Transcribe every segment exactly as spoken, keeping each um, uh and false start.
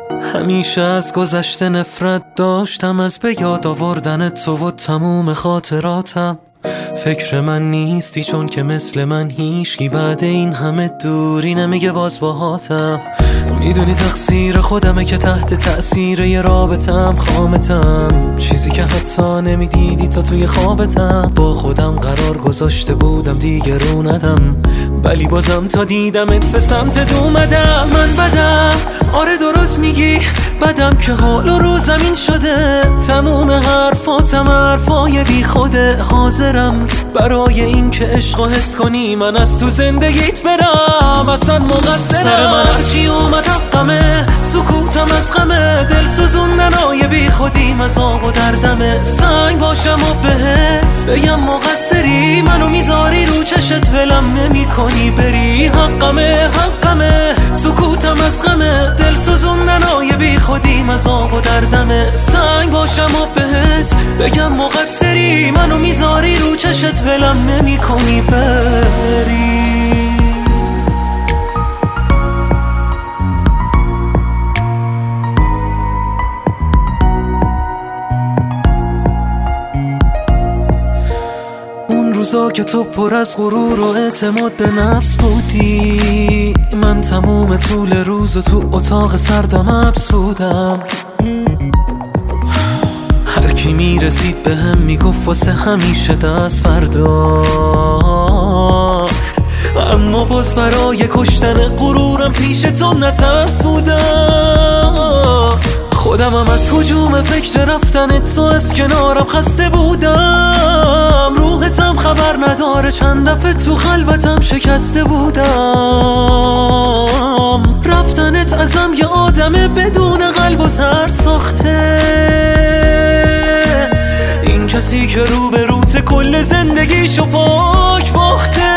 همیشه از گذشته نفرت داشتم، از به یاد آوردن تو و تموم خاطراتم. فکر من نیستی چون که مثل من هیچکی بعد این همه دوری نمیگه باز باهاتم. میدونی تقصیر خودمه که تحت تأثیر یه رابطم خامتم، چیزی که حتی نمیدیدی تا توی خوابتم. با خودم قرار گذاشته بودم دیگه رو ندم، ولی بازم تا دیدمت به سمتت اومدم. من بدم، آره درست میگی، بدم که حال و رو زمین شده. تموم حرفاتم حرفای بی خوده. حاضرم برای این که عشق و حس کنی من از تو زندگیت برم. اصلا مقصرم، سر من هرچی اومد حقمه. سکوتم از غمه، دل سوزوندنای بی خودیم از آب و دردمه. سنگ باشم و بهت بگم مقصری، منو میذاری رو چشت ولم نمی کنی بری. حقمه حقمه، سکوتم از غمه، دل سوزوندنای بی خودیم از آب و دردمه. سنگ باشم و بهت بگم مقصری، منو میذاری رو چشت ولم نمی کنی بری. روزا که تو پر از غرور و اعتماد به نفس بودی، من تموم طول روز تو اتاق سردم حبس بودم. هر کی میرسید به هم میگفت واسه همیشه دست فردا، اما باز برای کشتن غرورم پیش تو نترس بودم. خودم هم از هجوم فکر رفتن تو از کنارم خسته بودم. روحتم خبر نداره چند دفعه تو خلوتم شکسته بودم. رفتنت ازم یه آدمه بدون قلب و سر ساخته. این کسی که رو به روت کل زندگیشو پاک باخته.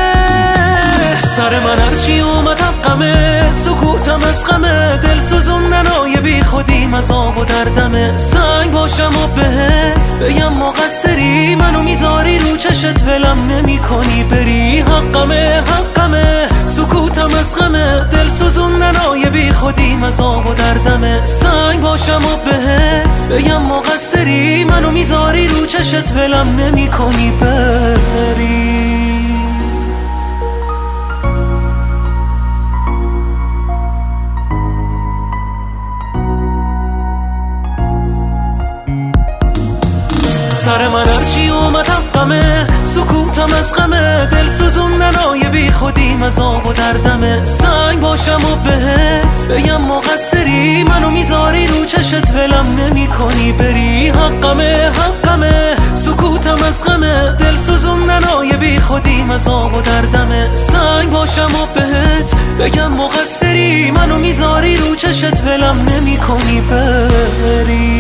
سر من هرچی اومد حقمه، سکوتم از غمه، دل سوزوندنای بی خودیم از آب و دردمه. سنگ باشم و بهت بگم مقصری، منو میذاری رو چشت ولم نمی کنی بری. حقمه حقمه، سکوتم از غمه، دل سوزوندنای بی خودیم از آب و دردمه. سنگ باشم و بهت بگم مقصری، منو میذاری رو چشت ولم نمی کنی بری. سر من هرچی اومد حقمه، سکوتم از غمه، دل سوزوندنای بی خودیم از آب و دردمه. سنگ باشم و بهت بگم مقصری، منو میذاری رو چشت ولم نمی کنی بری. حقمه حقمه، سکوتم از غمه، دل سوزوندنای بی خودیم از آب و دردمه. سنگ باشم و بهت بگم مقصری، منو میذاری رو چشت ولم نمی کنی بری.